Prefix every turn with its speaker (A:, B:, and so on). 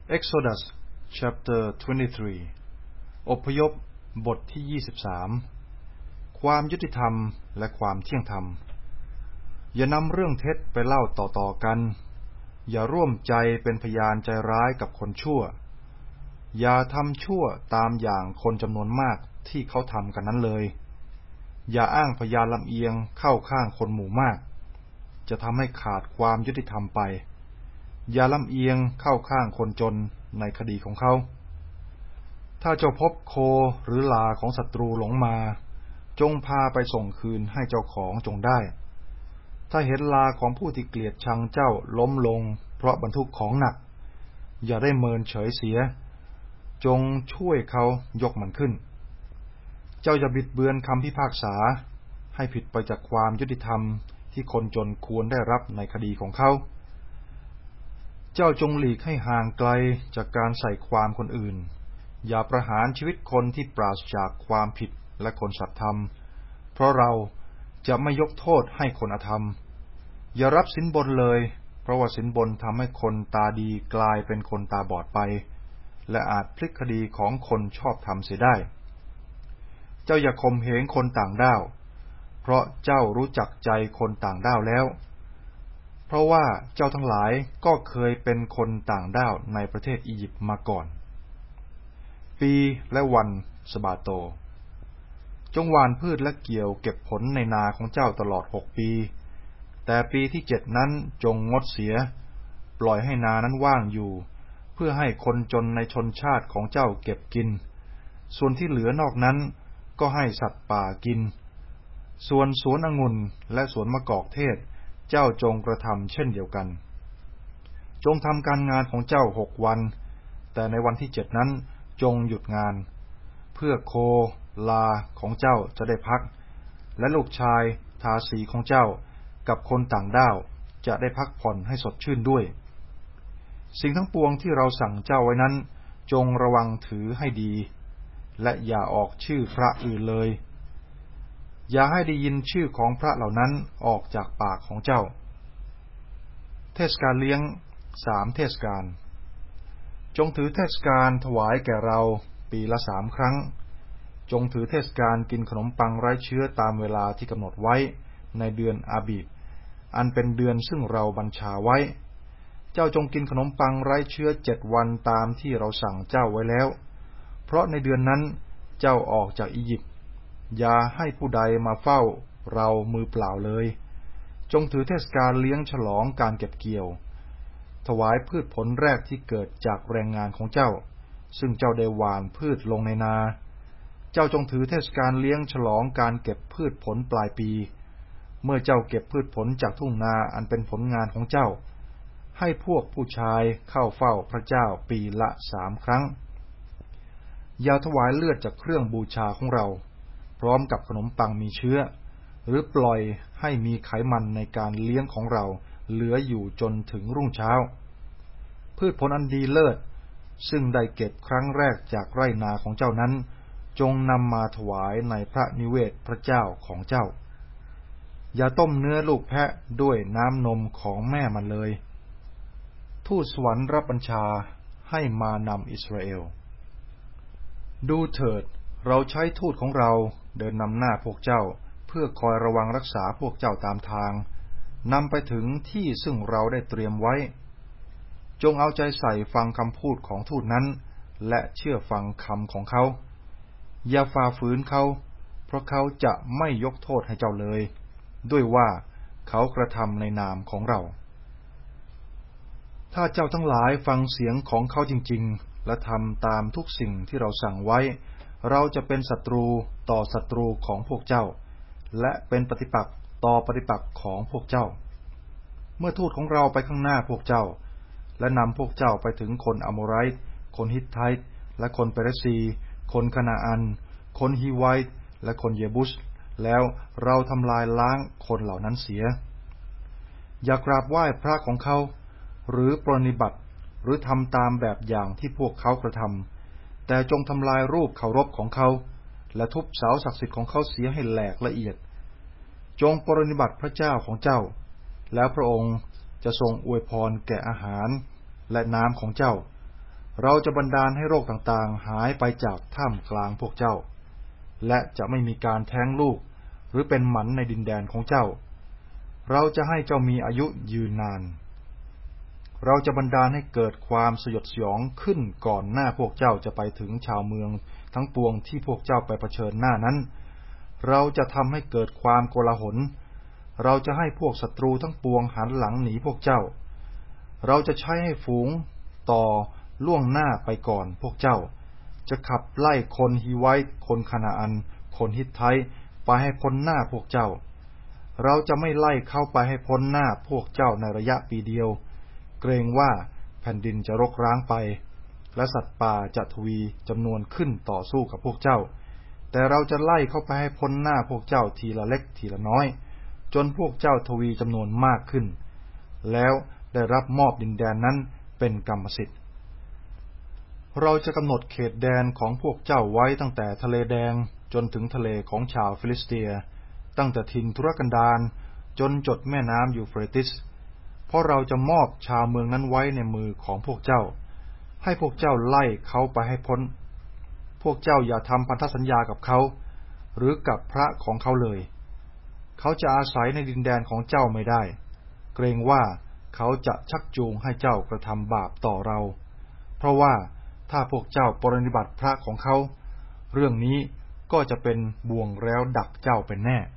A: Exodus chapter 23 อพยพบทที่23ความยุติธรรมและความเที่ยงธรรมอย่านำเรื่องเท็จไปเล่าต่อๆกันอย่าร่วมใจเป็นพยานใจร้ายกับคนชั่วอย่าทำชั่วตามอย่างคนจำนวนมากที่เขาทำกันนั้นเลยอย่าอ้างพยานลำเอียงเข้าข้างคนหมู่มากจะทำให้ขาดความยุติธรรมไปอย่าลำเอียงเข้าข้างคนจนในคดีของเขาถ้าเจ้าพบโคหรือลาของศัตรูหลงมาจงพาไปส่งคืนให้เจ้าของจงได้ถ้าเห็นลาของผู้ที่เกลียดชังเจ้าล้มลงเพราะบรรทุกของหนักอย่าได้เมินเฉยเสียจงช่วยเขายกมันขึ้นเจ้าอย่าบิดเบือนคำพิพากษาให้ผิดไปจากความยุติธรรมที่คนจนควรได้รับในคดีของเขาเจ้าจงหลีกให้ห่างไกลจากการใส่ความคนอื่นอย่าประหารชีวิตคนที่ปราศจากความผิดและคนสัตย์ธรรมเพราะเราจะไม่ยกโทษให้คนอธรรมอย่ารับสินบนเลยเพราะว่าสินบนทำให้คนตาดีกลายเป็นคนตาบอดไปและอาจพลิกคดีของคนชอบธรรมเสียได้เจ้าอย่าข่มเหงคนต่างด้าวเพราะเจ้ารู้จักใจคนต่างด้าวแล้วเพราะว่าเจ้าทั้งหลายก็เคยเป็นคนต่างด้าวในประเทศอียิปต์มาก่อนปีและวันสะบาโตจงหว่านพืชและเกี่ยวเก็บผลในนาของเจ้าตลอด6 ปีแต่ปีที่7นั้นจงงดเสียปล่อยให้นานั้นว่างอยู่เพื่อให้คนจนในชนชาติของเจ้าเก็บกินส่วนที่เหลือนอกนั้นก็ให้สัตว์ป่ากินส่วนสวนองุ่นและสวนมะกอกเทศเจ้าจงกระทำเช่นเดียวกันจงทำการงานของเจ้า6 วันแต่ในวันที่7นั้นจงหยุดงานเพื่อโคลาของเจ้าจะได้พักและลูกชายทาสีของเจ้ากับคนต่างด้าวจะได้พักผ่อนให้สดชื่นด้วยสิ่งทั้งปวงที่เราสั่งเจ้าไว้นั้นจงระวังถือให้ดีและอย่าออกชื่อพระอื่นเลยอย่าให้ได้ยินชื่อของพระเหล่านั้นออกจากปากของเจ้าเทศกาลเลี้ยง3 เทศกาลจงถือเทศกาลถวายแก่เราปีละ3 ครั้งจงถือเทศกาลกินขนมปังไร้เชื้อตามเวลาที่กำหนดไว้ในเดือนอาบีบอันเป็นเดือนซึ่งเราบัญชาไว้เจ้าจงกินขนมปังไร้เชื้อ7 วันตามที่เราสั่งเจ้าไว้แล้วเพราะในเดือนนั้นเจ้าออกจากอียิปต์อย่าให้ผู้ใดมาเฝ้าเรามือเปล่าเลยจงถือเทศกาลเลี้ยงฉลองการเก็บเกี่ยวถวายพืชผลแรกที่เกิดจากแรงงานของเจ้าซึ่งเจ้าได้หว่านพืชลงในนาเจ้าจงถือเทศกาลเลี้ยงฉลองการเก็บพืชผลปลายปีเมื่อเจ้าเก็บพืชผลจากทุ่งนาอันเป็นผลงานของเจ้าให้พวกผู้ชายเข้าเฝ้าพระเจ้าปีละ3 ครั้งอย่าถวายเลือดจากเครื่องบูชาของเราพร้อมกับขนมปังมีเชื้อหรือปล่อยให้มีไขมันในการเลี้ยงของเราเหลืออยู่จนถึงรุ่งเช้าพืชผลอันดีเลิศซึ่งได้เก็บครั้งแรกจากไร่นาของเจ้านั้นจงนำมาถวายในพระนิเวศพระเจ้าของเจ้าอย่าต้มเนื้อลูกแพะด้วยน้ำนมของแม่มันเลยทูตสวรรค์รับบัญชาให้มานำอิสราเอลดูเถิดเราใช้ทูตของเราเดินนำหน้าพวกเจ้าเพื่อคอยระวังรักษาพวกเจ้าตามทางนำไปถึงที่ซึ่งเราได้เตรียมไว้จงเอาใจใส่ฟังคำพูดของทูตนั้นและเชื่อฟังคำของเขาอย่าฝ่าฝืนเขาเพราะเขาจะไม่ยกโทษให้เจ้าเลยด้วยว่าเขากระทำในนามของเราถ้าเจ้าทั้งหลายฟังเสียงของเขาจริงๆและทำตามทุกสิ่งที่เราสั่งไว้เราจะเป็นศัตรูต่อศัตรูของพวกเจ้าและเป็นปฏิปักษ์ต่อปฏิปักษ์ของพวกเจ้าเมื่อทูตของเราไปข้างหน้าพวกเจ้าและนำพวกเจ้าไปถึงคนอโมไรต์คนฮิตไทต์และคนเปรซีคนคานาอันคนฮีไวต์และคนเยบุสแล้วเราทำลายล้างคนเหล่านั้นเสียอย่ากราบไหว้พระของเขาหรือปรนนิบัติหรือทำตามแบบอย่างที่พวกเขากระทำแต่จงทำลายรูปเคารพของเขาและทุบเสาศักดิ์สิทธิ์ของเขาเสียให้แหลกละเอียดจงปรนนิบัติพระเจ้าของเจ้าแล้วพระองค์จะทรงอวยพรแก่อาหารและน้ำของเจ้าเราจะบันดาลให้โรคต่างๆหายไปจากท่ามกลางพวกเจ้าและจะไม่มีการแท้งลูกหรือเป็นหมันในดินแดนของเจ้าเราจะให้เจ้ามีอายุยืนนานเราจะบันดาลให้เกิดความสยดสยองขึ้นก่อนหน้าพวกเจ้าจะไปถึงชาวเมืองทั้งปวงที่พวกเจ้าไปเผชิญหน้านั้นเราจะทำให้เกิดความโกลาหลเราจะให้พวกศัตรูทั้งปวงหันหลังหนีพวกเจ้าเราจะใช้ให้ฝูงต่อล่วงหน้าไปก่อนพวกเจ้าจะขับไล่คนฮิไวต์คนคานาอันคนฮิตไทไปให้พ้นหน้าพวกเจ้าเราจะไม่ไล่เข้าไปให้พ้นหน้าพวกเจ้าในระยะปีเดียวเกรงว่าแผ่นดินจะรกร้างไปและสัตว์ป่าจะทวีจำนวนขึ้นต่อสู้กับพวกเจ้าแต่เราจะไล่เข้าไปให้พ้นหน้าพวกเจ้าทีละเล็กทีละน้อยจนพวกเจ้าทวีจำนวนมากขึ้นแล้วได้รับมอบดินแดนนั้นเป็นกรรมสิทธิ์เราจะกำหนดเขตแดนของพวกเจ้าไว้ตั้งแต่ทะเลแดงจนถึงทะเลของชาวฟิลิสเตียตั้งแต่ถิ่นทุรกันดารจนจดแม่น้ำยูเฟรติสเพราะเราจะมอบชาวเมืองนั้นไว้ในมือของพวกเจ้าให้พวกเจ้าไล่เขาไปให้พ้นพวกเจ้าอย่าทำพันธสัญญากับเขาหรือกับพระของเขาเลยเขาจะอาศัยในดินแดนของเจ้าไม่ได้เกรงว่าเขาจะชักจูงให้เจ้ากระทำบาปต่อเราเพราะว่าถ้าพวกเจ้าปรนนิบัติพระของเขาเรื่องนี้ก็จะเป็นบ่วงแล้วดักเจ้าเป็นแน่